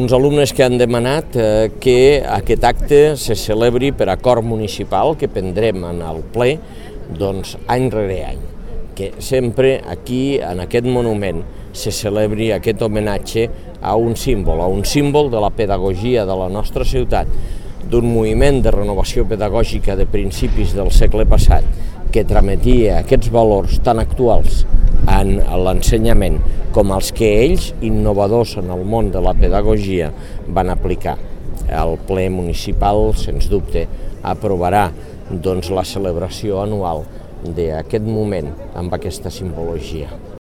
uns alumnes que han demanat que aquest acte se celebri per acord municipal que prendrem en el ple any rere any, que sempre aquí, en aquest monument, se celebri aquest homenatge a un símbol de la pedagogia de la nostra ciutat, d'un moviment de renovació pedagògica de principis del segle passat que trametia aquests valors tan actuals en l'ensenyament com els que ells, innovadors en el món de la pedagogia, van aplicar. El ple municipal, sens dubte, aprovarà la celebració anual d'aquest moment amb aquesta simbologia.